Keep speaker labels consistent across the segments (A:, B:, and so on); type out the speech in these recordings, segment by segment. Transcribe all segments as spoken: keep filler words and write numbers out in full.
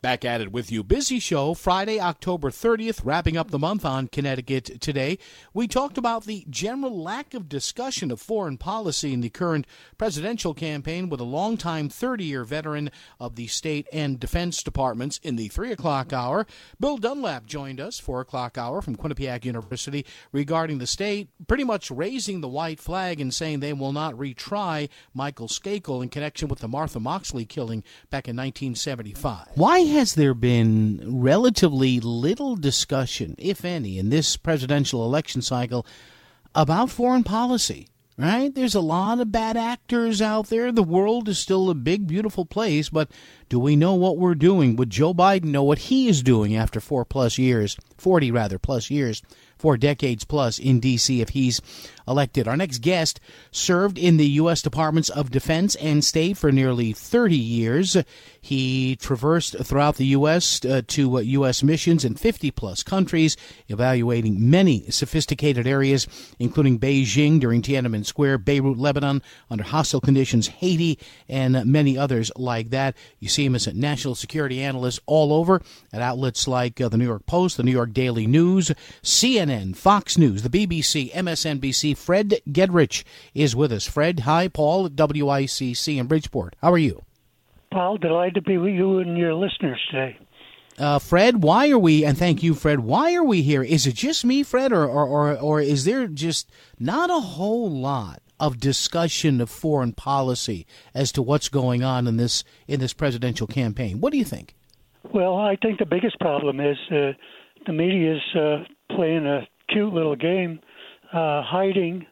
A: Back at it with you. Busy show, Friday, October thirtieth, wrapping up the month on Connecticut Today. We talked about the general lack of discussion of foreign policy in the current presidential campaign with a longtime thirty-year veteran of the state and defense departments in the three o'clock hour. Bill Dunlap joined us, four o'clock hour from Quinnipiac University, regarding the state pretty much raising the white flag and saying they will not retry Michael Skakel in connection with the Martha Moxley killing back in nineteen seventy-five. Why has there been relatively little discussion, if any, in this presidential election cycle about foreign policy? Right? There's a lot of bad actors out there. The world is still a big, beautiful place, but do we know what we're doing? Would Joe Biden know what he is doing after four plus years, forty rather, plus years, four decades plus in D C if he's elected? Our next guest served in the U S Departments of Defense and State for nearly thirty years. He traversed throughout the U S uh, to uh, U S missions in fifty plus countries, evaluating many sophisticated areas, including Beijing during Tiananmen Square, Beirut, Lebanon, under hostile conditions, Haiti, and many others like that. You see him as a national security analyst all over at outlets like uh, the New York Post, the New York Daily News, C N N, Fox News, the B B C, M S N B C. Fred Gedrich is with us. Fred, hi, Paul at W I C C in Bridgeport. How are you?
B: Paul, delighted to be with you and your listeners today.
A: Uh, Fred, why are we, and thank you, Fred, why are we here? Is it just me, Fred, or, or, or, or is there just not a whole lot of discussion of foreign policy as to what's going on in this in this presidential campaign? What do you think?
B: Well, I think the biggest problem is uh, the media is uh, playing a cute little game, uh, hiding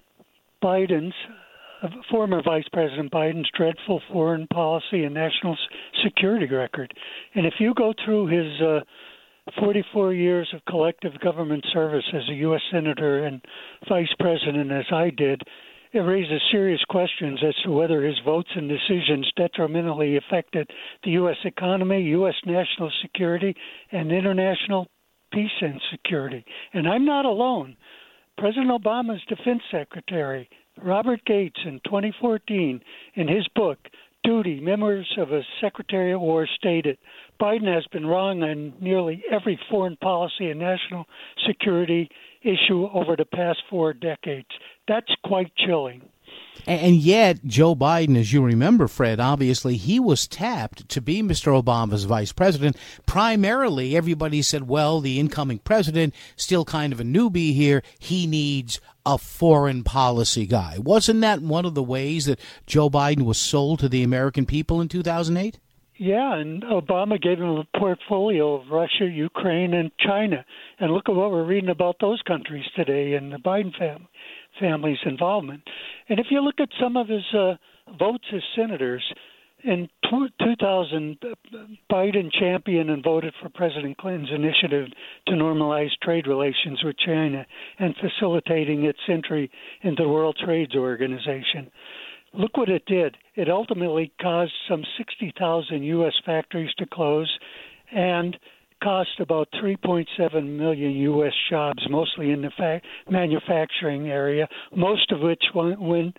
B: Biden's, uh, former Vice President Biden's dreadful foreign policy and national security record. And if you go through his uh, forty-four years of collective government service as a U S Senator and Vice President, as I did, it raises serious questions as to whether his votes and decisions detrimentally affected the U S economy, U S national security, and international peace and security. And I'm not alone. President Obama's defense secretary, Robert Gates, in twenty fourteen, in his book, Duty, Memoirs of a Secretary of War, stated, Biden has been wrong on nearly every foreign policy and national security issue over the past four decades. That's quite chilling.
A: And yet, Joe Biden, as you remember, Fred, obviously he was tapped to be Mister Obama's vice president. Primarily, everybody said, well, the incoming president, still kind of a newbie here, he needs a foreign policy guy. Wasn't that one of the ways that Joe Biden was sold to the American people in two thousand eight?
B: Yeah, and Obama gave him a portfolio of Russia, Ukraine, and China. And look at what we're reading about those countries today in the Biden family. family's involvement. And if you look at some of his uh, votes as senators, in two thousand, Biden championed and voted for President Clinton's initiative to normalize trade relations with China and facilitating its entry into the World Trade Organization. Look what it did. It ultimately caused some sixty thousand U S factories to close and cost about three point seven million U S jobs, mostly in the fa- manufacturing area, most of which went, went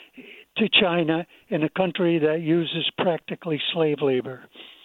B: to China, in a country that uses practically slave labor.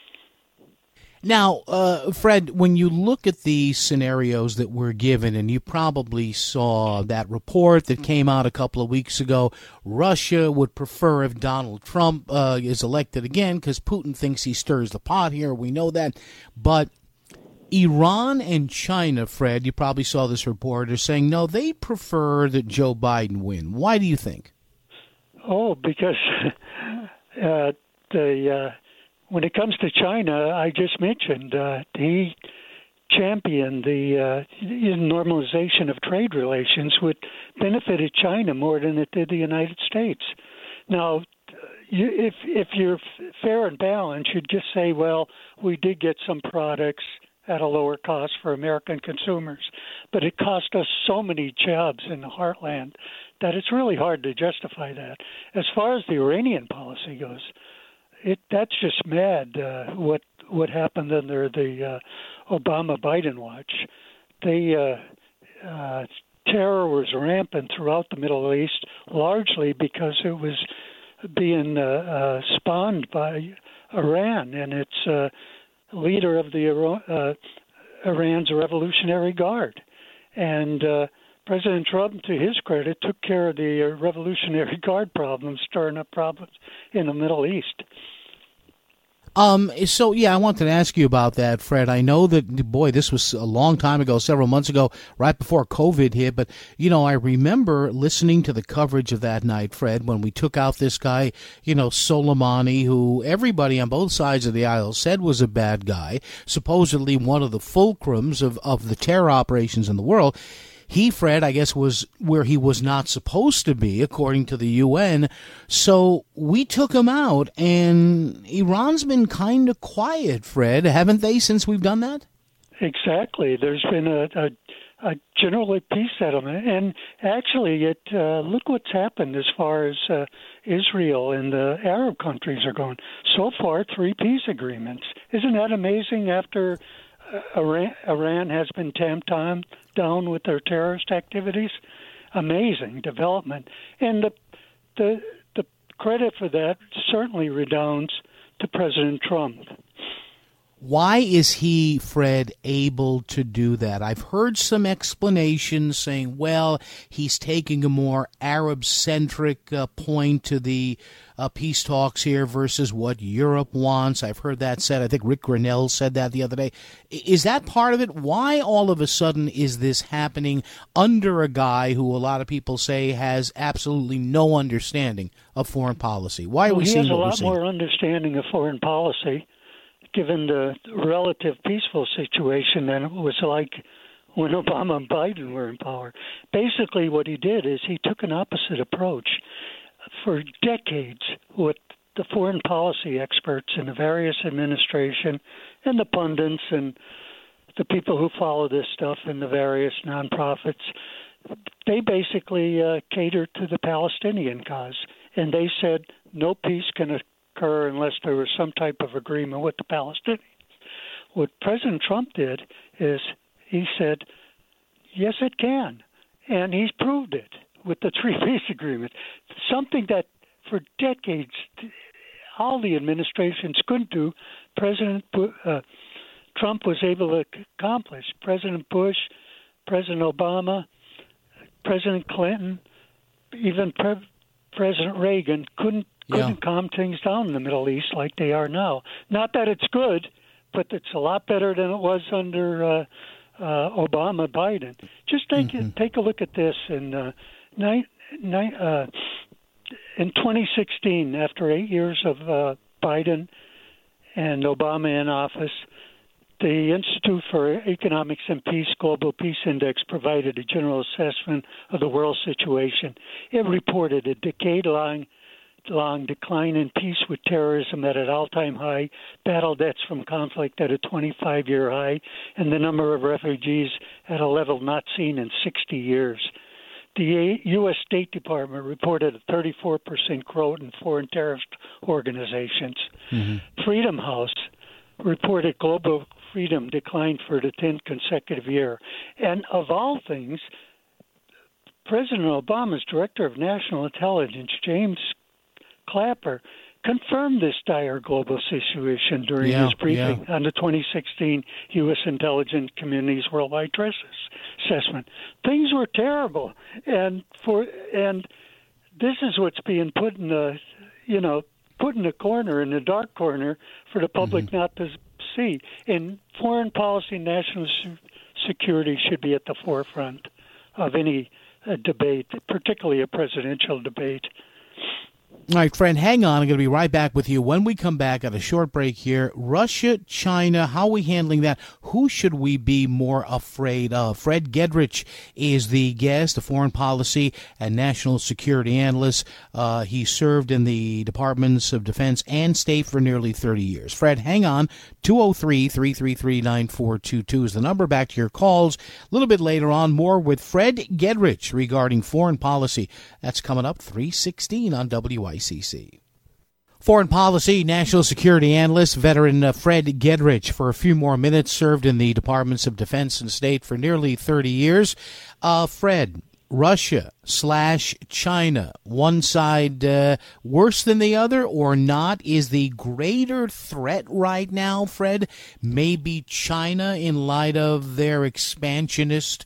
A: Now, uh, Fred, when you look at the scenarios that were given, and you probably saw that report that came out a couple of weeks ago, Russia would prefer if Donald Trump uh, is elected again because Putin thinks he stirs the pot here. We know that. But Iran and China, Fred, you probably saw this report, are saying, no, they prefer that Joe Biden win. Why do you think?
B: Oh, because uh, the uh, when it comes to China, I just mentioned uh, he championed the uh, normalization of trade relations, which benefited China more than it did the United States. Now, you, if if you're fair and balanced, you'd just say, well, we did get some products at a lower cost for American consumers, but it cost us so many jobs in the heartland that it's really hard to justify that. As far as the Iranian policy goes, it that's just mad uh, what what happened under the uh, Obama-Biden watch. They uh, uh, terror was rampant throughout the Middle East, largely because it was being uh, uh, spawned by Iran and its uh, leader of the uh, Iran's Revolutionary Guard. And uh, President Trump, to his credit, took care of the uh, Revolutionary Guard problems, stirring up problems in the Middle East.
A: Um, so, yeah, I wanted to ask you about that, Fred. I know that, boy, this was a long time ago, several months ago, right before COVID hit. But, you know, I remember listening to the coverage of that night, Fred, when we took out this guy, you know, Soleimani, who everybody on both sides of the aisle said was a bad guy, supposedly one of the fulcrums of, of the terror operations in the world. He, Fred, I guess, was where he was not supposed to be, according to the U N. So we took him out, and Iran's been kind of quiet, Fred, haven't they, since we've done that?
B: Exactly. There's been a, a, a general peace settlement. And actually, it uh, look what's happened as far as uh, Israel and the Arab countries are going. So far, three peace agreements. Isn't that amazing after Iran, Iran has been tamped on, down with their terrorist activities? Amazing development. And the, the the credit for that certainly redounds to President Trump.
A: Why is he, Fred, able to do that? I've heard some explanations saying, well, he's taking a more Arab-centric uh, point to the uh, peace talks here versus what Europe wants. I've heard that said. I think Rick Grenell said that the other day. Is that part of it? Why all of a sudden is this happening under a guy who a lot of people say has absolutely no understanding of foreign policy? Why are
B: well,
A: we seeing
B: what we're
A: seeing?
B: He has a lot more understanding of foreign policy, given the relative peaceful situation than it was like when Obama and Biden were in power. Basically, what he did is he took an opposite approach. For decades, what the foreign policy experts in the various administration and the pundits and the people who follow this stuff in the various nonprofits, they basically uh, catered to the Palestinian cause. And they said no peace can occur unless there was some type of agreement with the Palestinians. What President Trump did is he said, yes, it can. And he's proved it with the three peace agreement, something that for decades all the administrations couldn't do. President uh, Trump was able to accomplish. President Bush, President Obama, President Clinton, even Pre- President Reagan couldn't couldn't yeah. calm things down in the Middle East like they are now. Not that it's good, but it's a lot better than it was under uh, uh, Obama, Biden. Just take mm-hmm. take a look at this in uh, ni- ni- uh, in twenty sixteen, after eight years of uh, Biden and Obama in office. The Institute for Economics and Peace Global Peace Index provided a general assessment of the world situation. It reported a decade-long long decline in peace with terrorism at an all-time high, battle deaths from conflict at a twenty-five-year high, and the number of refugees at a level not seen in sixty years. The U S State Department reported a thirty-four percent growth in foreign terrorist organizations. Mm-hmm. Freedom House reported global freedom declined for the tenth consecutive year. And of all things, President Obama's Director of National Intelligence, James Clapper, confirmed this dire global situation during
A: yeah,
B: his briefing
A: yeah.
B: on the twenty sixteen U S Intelligence Community's Worldwide Threat Assessment. Things were terrible, and for and this is what's being put in the, you know, put in the corner, in the dark corner, for the public mm-hmm. not to see. And foreign policy and national security should be at the forefront of any uh, debate, particularly a presidential debate.
A: All right, friend, hang on. I'm going to be right back with you. When we come back, at a short break here, Russia, China, how are we handling that? Who should we be more afraid of? Fred Gedrich is the guest, a foreign policy and national security analyst. Uh, he served in the Departments of Defense and State for nearly thirty years. Fred, hang on. two oh three, three three three, nine four two two is the number. Back to your calls. A little bit later on, more with Fred Gedrich regarding foreign policy. That's coming up three sixteen on W I C C. Foreign policy, national security analyst, veteran uh, Fred Gedrich, for a few more minutes, served in the Departments of Defense and State for nearly thirty years. Uh, Fred, Russia slash China, one side uh, worse than the other or not? Is the greater threat right now, Fred, maybe China in light of their expansionist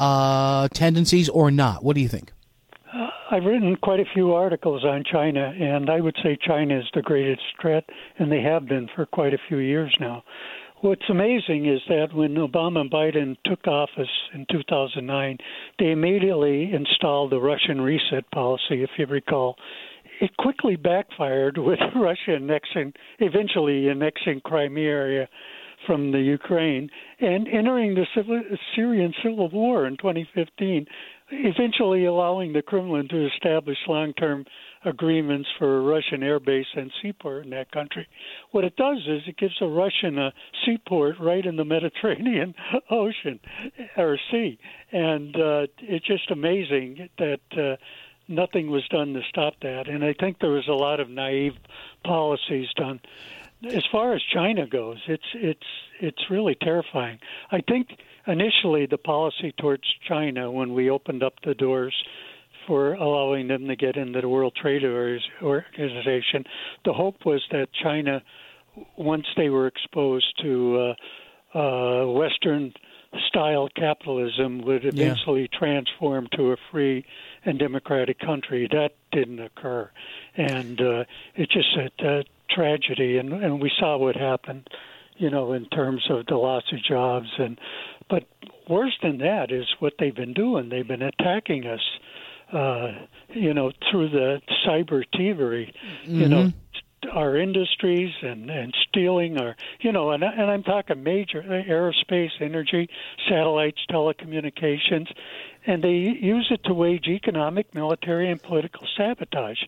A: uh, tendencies or not? What do you think?
B: Uh, I've written quite a few articles on China, and I would say China is the greatest threat, and they have been for quite a few years now. What's amazing is that when Obama and Biden took office in two thousand nine, they immediately installed the Russian reset policy, if you recall. It quickly backfired with Russia annexing, eventually annexing Crimea area from the Ukraine and entering the civil, Syrian civil war in twenty fifteen, eventually allowing the Kremlin to establish long-term agreements for a Russian airbase and seaport in that country. What it does is it gives a Russian a seaport right in the Mediterranean Ocean or sea. And uh, it's just amazing that uh, nothing was done to stop that. And I think there was a lot of naive policies done. As far as China goes, it's it's it's really terrifying. I think initially the policy towards China when we opened up the doors for allowing them to get into the World Trade Organization, the hope was that China, once they were exposed to uh, uh, Western-style capitalism, would eventually yeah. transform to a free and democratic country. That didn't occur. And uh, it's just a, a tragedy, and, and we saw what happened, you know, in terms of the loss of jobs. And But worse than that is what they've been doing. They've been attacking us. Uh, you know, through the cyber thievery, mm-hmm. you know, our industries and, and stealing our, you know, and, and I'm talking major aerospace, energy, satellites, telecommunications, and they use it to wage economic, military, and political sabotage.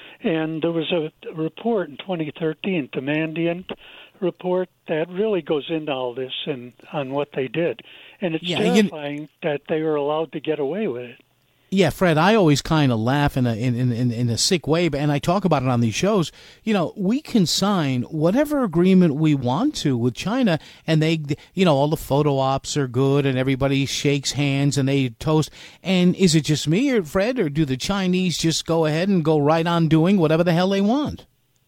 B: And there was a report in twenty thirteen, the Mandiant report, that really goes into all this and on what they did. And it's yeah, terrifying you... that they were allowed to get away with it.
A: Yeah, Fred, I always kind of laugh in a in, in in a sick way, and I talk about it on these shows. You know, we can sign whatever agreement we want to with China, and they, you know, all the photo ops are good, and everybody shakes hands and they toast. And is it just me, or Fred, or do the Chinese just go ahead and go right on doing whatever the hell they want?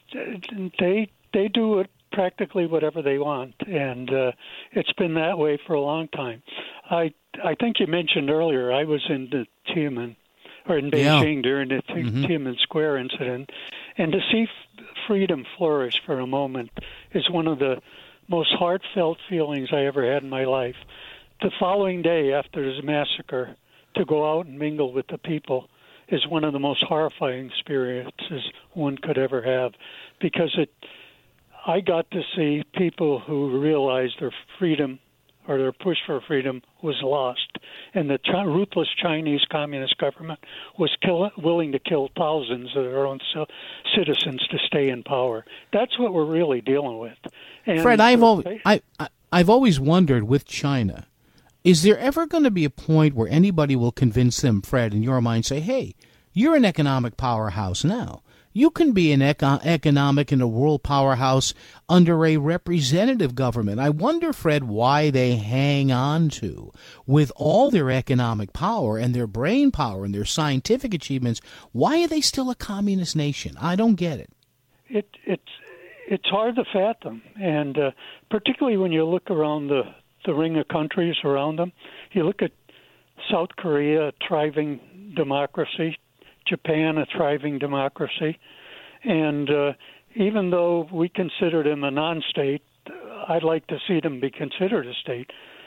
B: They they do it practically whatever they want, and uh, it's been that way for a long time. I I think you mentioned earlier I was in the Tiananmen or in Beijing yeah. during the mm-hmm. Tiananmen Square incident, and to see f- freedom flourish for a moment is one of the most heartfelt feelings I ever had in my life. The following day after this massacre, to go out and mingle with the people is one of the most horrifying experiences one could ever have, because it. I got to see people who realized their freedom or their push for freedom was lost, and the Ch- ruthless Chinese Communist government was kill- willing to kill thousands of their own so- citizens to stay in power. That's what we're really dealing with. And
A: Fred, I've, al- I, I, I've always wondered with China, is there ever going to be a point where anybody will convince them, Fred, in your mind, say, hey, you're an economic powerhouse now. You can be an eco- economic and a world powerhouse under a representative government. I wonder, Fred, why they hang on to, with all their economic power and their brain power and their scientific achievements, why are they still a communist nation? I don't get it.
B: It it's it's hard to fathom, and uh, particularly when you look around the, the ring of countries around them. You look at South Korea, a thriving democracy, Japan, a thriving democracy. And uh, even though we consider them a non-state, I'd like to see them be considered a state.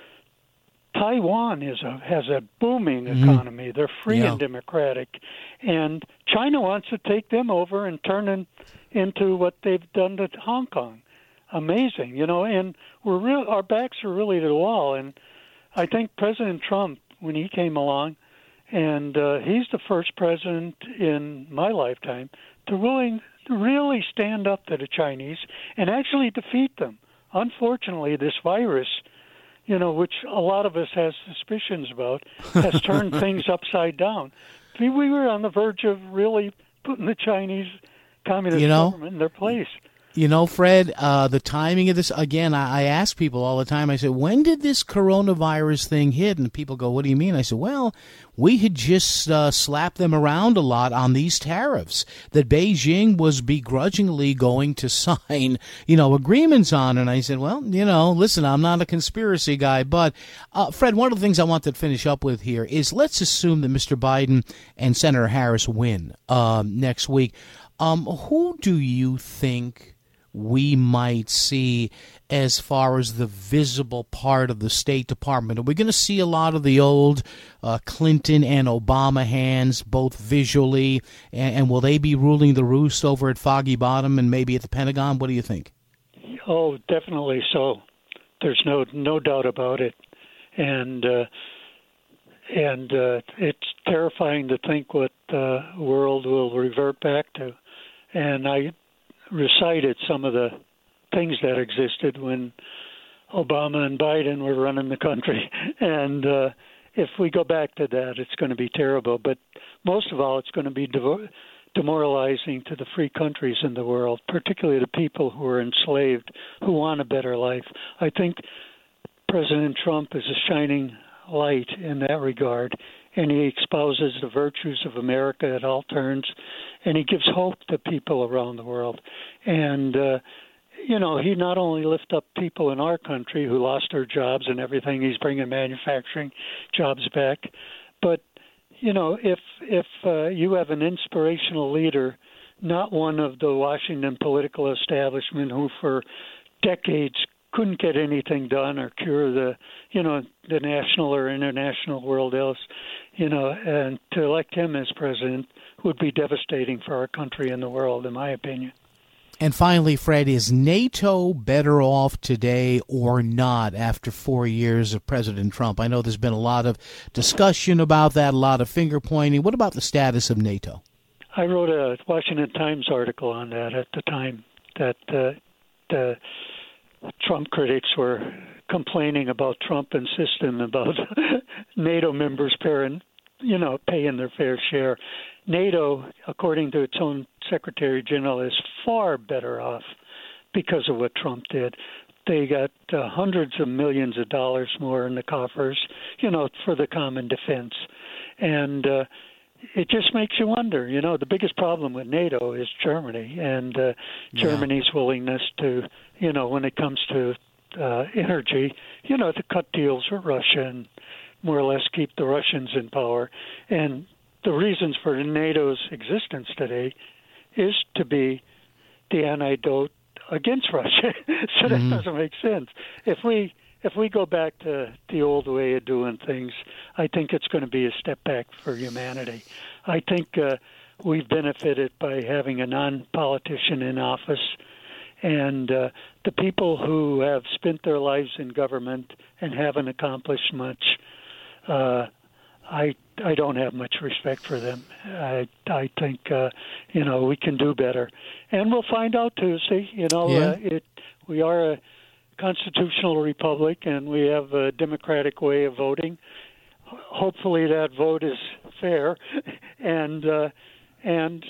B: Taiwan is a, has a booming mm-hmm. economy. They're free yeah. and democratic. And China wants to take them over and turn them into what they've done to Hong Kong. Amazing, you know, and we're real, our backs are really to the wall. And I think President Trump, when he came along, and uh, he's the first president in my lifetime to really, to really stand up to the Chinese and actually defeat them. Unfortunately, this virus, you know, which a lot of us has suspicions about, has turned things upside down. We were on the verge of really putting the Chinese communist
A: you know,
B: government in their place.
A: You know, Fred, uh, the timing of this, again, I, I ask people all the time, I said, when did this coronavirus thing hit? And people go, what do you mean? I said, well, we had just uh, slapped them around a lot on these tariffs that Beijing was begrudgingly going to sign, you know, agreements on. And I said, well, you know, listen, I'm not a conspiracy guy. But, uh, Fred, one of the things I wanted to finish up with here is let's assume that Mister Biden and Senator Harris win uh, next week. Um, who do you think we might see as far as the visible part of the State Department? Are we going to see a lot of the old uh, Clinton and Obama hands, both visually, and, and will they be ruling the roost over at Foggy Bottom and maybe at the Pentagon? What do you think?
B: Oh, definitely so. There's no no doubt about it, and uh, and uh, it's terrifying to think what the world will revert back to. And I recited some of the things that existed when Obama and Biden were running the country. And uh, if we go back to that, it's going to be terrible. But most of all, it's going to be devo- demoralizing to the free countries in the world, particularly the people who are enslaved, who want a better life. I think President Trump is a shining light in that regard, and he espouses the virtues of America at all turns, and he gives hope to people around the world. And, uh, you know, he not only lifts up people in our country who lost their jobs and everything, he's bringing manufacturing jobs back. But, you know, if, if uh, you have an inspirational leader, not one of the Washington political establishment who for decades couldn't get anything done or cure the, you know, the national or international world ills, you know, and to elect him as president would be devastating for our country and the world, in my opinion.
A: And finally, Fred, is NATO better off today or not after four years of President Trump? I know there's been a lot of discussion about that, a lot of finger pointing. What about the status of NATO?
B: I wrote a Washington Times article on that at the time, that uh, the Trump critics were complaining about Trump insisting about NATO members paying, you know, paying their fair share. NATO, according to its own Secretary General, is far better off because of what Trump did. They got uh, hundreds of millions of dollars more in the coffers, you know, for the common defense. And uh, it just makes you wonder, you know, the biggest problem with NATO is Germany and uh, Germany's yeah. willingness to, you know, when it comes to uh, energy, you know, to cut deals with Russia and more or less keep the Russians in power. And the reasons for NATO's existence today is to be the antidote against Russia. So that mm-hmm. doesn't make sense. If we if we go back to the old way of doing things, I think it's going to be a step back for humanity. I think uh, we've benefited by having a non-politician in office, and uh, the people who have spent their lives in government and haven't accomplished much, uh, I I don't have much respect for them. I I think uh, you know we can do better, and we'll find out Tuesday. You know,
A: yeah.
B: uh, it we are a constitutional republic, and we have a democratic way of voting. Hopefully, that vote is fair, and uh, and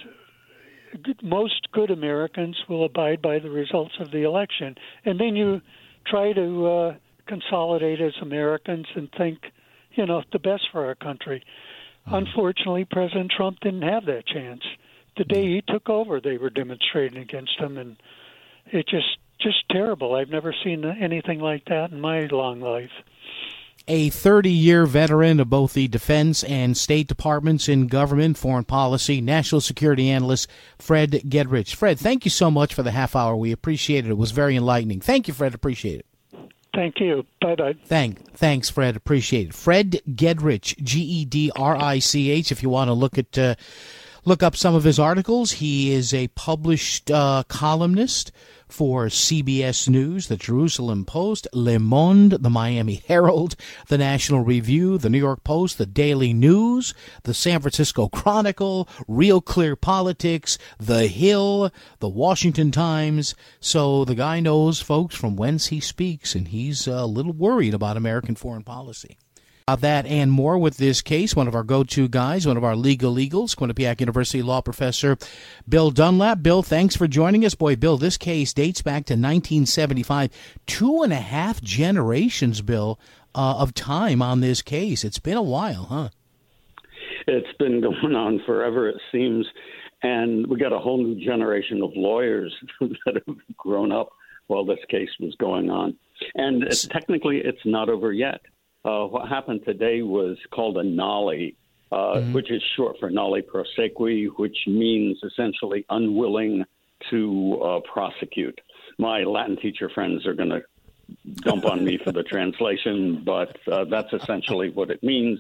B: most good Americans will abide by the results of the election. And then you try to uh, consolidate as Americans and think, you know, the best for our country. Mm-hmm. Unfortunately, President Trump didn't have that chance. The day he took over, they were demonstrating against him, and it just just terrible. I've never seen anything like that in my long life.
A: A thirty-year veteran of both the Defense and State Departments in government, foreign policy, national security analyst, Fred Gedrich. Fred, thank you so much for the half hour. We appreciate it. It was very enlightening. Thank you, Fred. Appreciate it.
B: Thank you. Bye-bye.
A: Thank, thanks, Fred. Appreciate it. Fred Gedrich, G E D R I C H, if you want to look at uh, look up some of his articles. He is a published uh, columnist for C B S News, the Jerusalem Post, Le Monde, the Miami Herald, the National Review, the New York Post, the Daily News, the San Francisco Chronicle, Real Clear Politics, The Hill, the Washington Times. So the guy knows, folks, from whence he speaks, and he's a little worried about American foreign policy. About that and more with this case, one of our go-to guys, one of our legal eagles, Quinnipiac University law professor Bill Dunlap. Bill, thanks for joining us. Boy, Bill, this case dates back to nineteen seventy-five. Two and a half generations, Bill, uh, of time on this case. It's been a while, huh?
C: It's been going on forever, it seems. And we got a whole new generation of lawyers that have grown up while this case was going on. And it's, technically, it's not over yet. Uh, what happened today was called a nollie, uh, mm-hmm. which is short for nollie prosequi, which means essentially unwilling to uh, prosecute. My Latin teacher friends are going to dump on me for the translation, but uh, that's essentially what it means.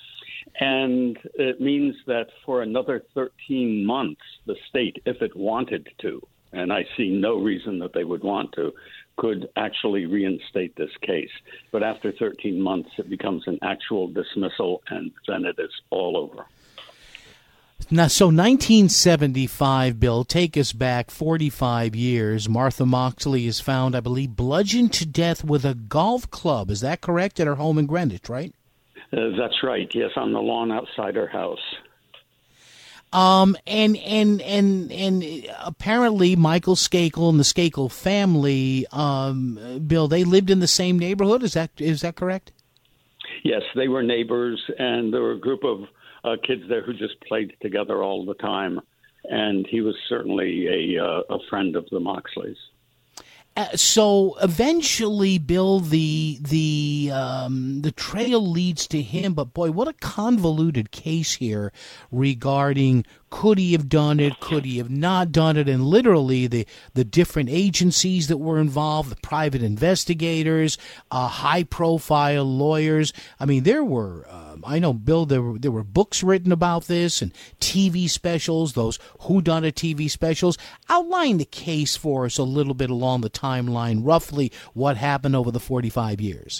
C: And it means that for another thirteen months, the state, if it wanted to, and I see no reason that they would want to, could actually reinstate this case. But after thirteen months, it becomes an actual dismissal, and then it is all over.
A: Now, so nineteen seventy-five, Bill, take us back forty-five years. Martha Moxley is found, I believe, bludgeoned to death with a golf club. Is that correct? At her home in Greenwich, right?
C: Uh, that's right. Yes, on the lawn outside her house.
A: Um, and, and, and, and apparently Michael Skakel and the Skakel family, um, Bill, they lived in the same neighborhood. Is that, is that correct?
C: Yes, they were neighbors, and there were a group of uh, kids there who just played together all the time. And he was certainly a, uh, a friend of the Moxleys.
A: Uh, so eventually, Bill, the the um, the trail leads to him. But boy, what a convoluted case here regarding could he have done it, could he have not done it, and literally the the different agencies that were involved, the private investigators, uh, high profile lawyers. I mean, there were. Um, I know, Bill. There were there were books written about this and T V specials. Those whodunit T V specials. Outline the case for us a little bit along the timeline, roughly what happened over the forty-five years.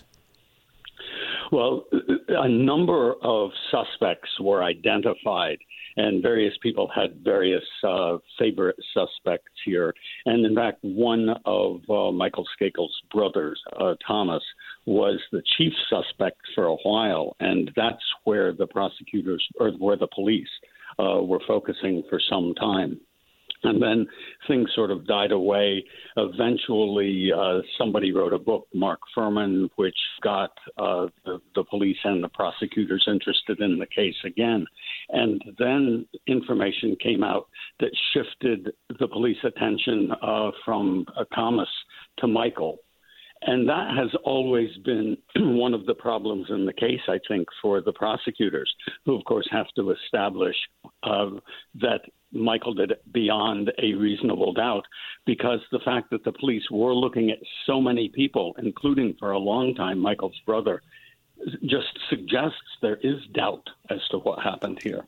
C: Well, a number of suspects were identified, and various people had various uh, favorite suspects here. And in fact, one of uh, Michael Skakel's brothers, uh, Thomas, was the chief suspect for a while, and that's where the prosecutors, or where the police, uh, were focusing for some time. And then things sort of died away. Eventually, uh, somebody wrote a book, Mark Furman, which got uh, the, the police and the prosecutors interested in the case again. And then information came out that shifted the police attention uh, from uh, Thomas to Michael. And that has always been one of the problems in the case, I think, for the prosecutors, who, of course, have to establish uh, that Michael did it beyond a reasonable doubt, because the fact that the police were looking at so many people, including for a long time Michael's brother, just suggests there is doubt as to what happened here.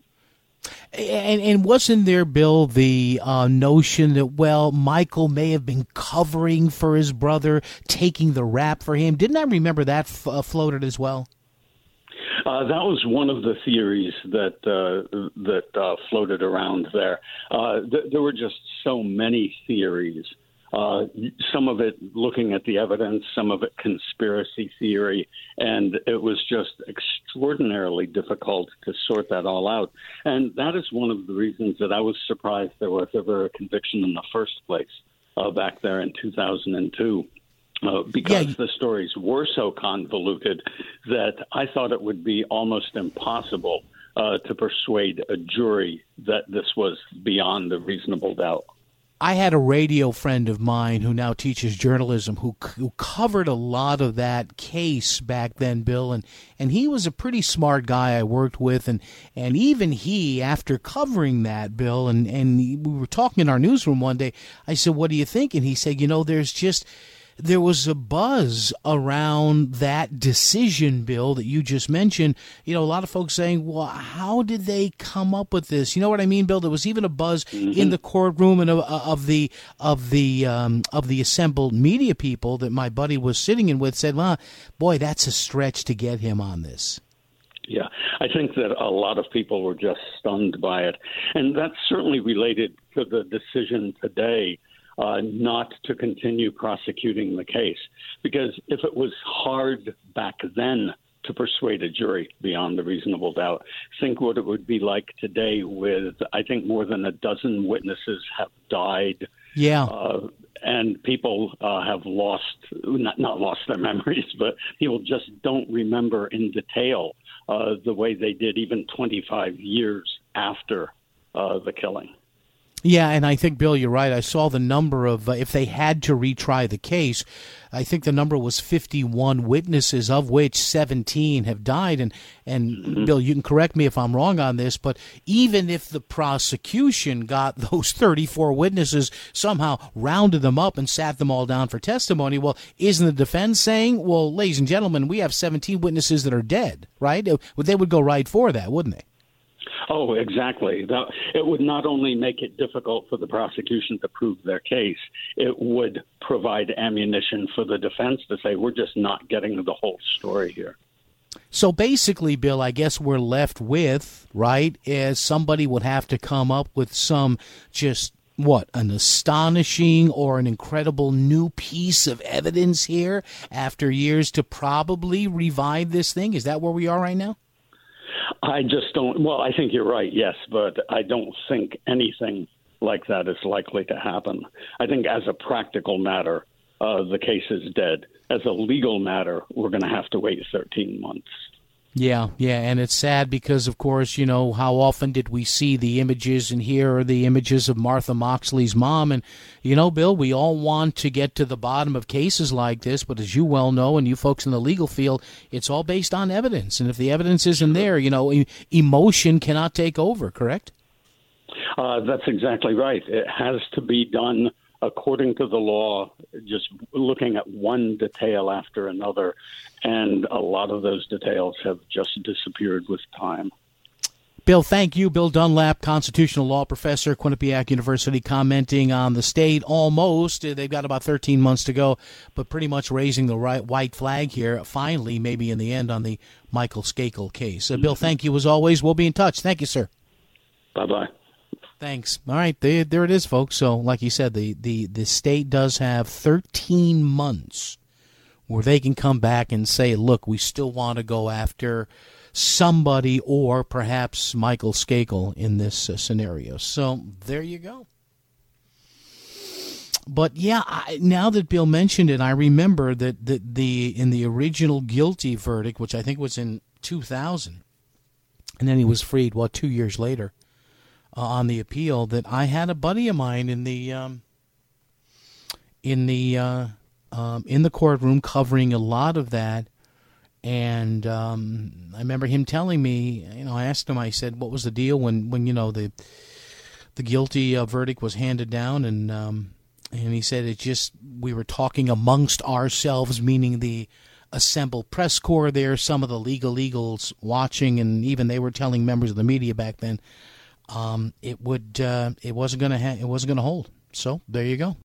A: And, and wasn't there, Bill, the uh, notion that, well, Michael may have been covering for his brother, taking the rap for him? Didn't I remember that f- uh, floated as well?
C: Uh, that was one of the theories that uh, that uh, floated around there. Uh, th- there were just so many theories. Uh, some of it looking at the evidence, some of it conspiracy theory, and it was just extraordinarily difficult to sort that all out. And that is one of the reasons that I was surprised there was ever a conviction in the first place uh, back there in two thousand two. Uh, because yeah. the stories were so convoluted that I thought it would be almost impossible uh, to persuade a jury that this was beyond a reasonable doubt.
A: I had a radio friend of mine who now teaches journalism who, who covered a lot of that case back then, Bill, and, and he was a pretty smart guy I worked with, and, and even he, after covering that, Bill, and, and we were talking in our newsroom one day, I said, what do you think? And he said, you know, there's just... there was a buzz around that decision, Bill, that you just mentioned. You know, a lot of folks saying, well, how did they come up with this? You know what I mean, Bill? There was even a buzz mm-hmm. in the courtroom and of, of the of the um, of the assembled media people that my buddy was sitting in with said, well, boy, that's a stretch to get him on this.
C: Yeah, I think that a lot of people were just stunned by it. And that's certainly related to the decision today Uh, not to continue prosecuting the case. Because if it was hard back then to persuade a jury beyond a reasonable doubt. Think what it would be like today with, I think, more than a dozen witnesses have died.
A: Yeah.
C: Uh, and people uh, have lost, not, not lost their memories, but people just don't remember in detail uh, the way they did even twenty-five years after uh, the killing.
A: Yeah, and I think, Bill, you're right. I saw the number of, uh, if they had to retry the case, I think the number was fifty-one witnesses, of which seventeen have died. And, and mm-hmm. Bill, you can correct me if I'm wrong on this, but even if the prosecution got those thirty-four witnesses, somehow rounded them up and sat them all down for testimony, well, isn't the defense saying, well, ladies and gentlemen, we have seventeen witnesses that are dead, right? They would go right for that, wouldn't they?
C: Oh, exactly. It would not only make it difficult for the prosecution to prove their case, it would provide ammunition for the defense to say, we're just not getting the whole story here.
A: So basically, Bill, I guess we're left with, right, is somebody would have to come up with some just, what, an astonishing or an incredible new piece of evidence here after years to probably revive this thing? Is that where we are right now?
C: I just don't. Well, I think you're right, yes, but I don't think anything like that is likely to happen. I think as a practical matter, uh, the case is dead. As a legal matter, we're going to have to wait thirteen months.
A: Yeah, yeah, and it's sad because, of course, you know, how often did we see the images and hear the images of Martha Moxley's mom? And, you know, Bill, we all want to get to the bottom of cases like this, but as you well know, and you folks in the legal field, it's all based on evidence. And if the evidence isn't there, you know, emotion cannot take over, correct?
C: Uh, that's exactly right. It has to be done according to the law, just looking at one detail after another, and a lot of those details have just disappeared with time.
A: Bill, thank you. Bill Dunlap, constitutional law professor, Quinnipiac University, commenting on the state almost. They've got about thirteen months to go, but pretty much raising the right white flag here, finally, maybe in the end, on the Michael Skakel case. Uh, Bill, thank you as always. We'll be in touch. Thank you, sir.
C: Bye-bye.
A: Thanks. All right, there, there it is, folks. So, like you said, the, the, the state does have thirteen months where they can come back and say, look, we still want to go after somebody or perhaps Michael Skakel in this uh, scenario. So, there you go. But, yeah, I, now that Bill mentioned it, I remember that, that the in the original guilty verdict, which I think was in two thousand, and then he was freed, what, two years later, Uh, on the appeal, that I had a buddy of mine in the um, in the uh, um, in the courtroom covering a lot of that, and um, I remember him telling me, you know, I asked him, I said, what was the deal when, when you know the the guilty uh, verdict was handed down, and um, and he said it just, we were talking amongst ourselves, meaning the assembled press corps there, some of the legal eagles watching, and even they were telling members of the media back then. Um, it would, uh, it wasn't going to, ha- it wasn't going to hold. So there you go.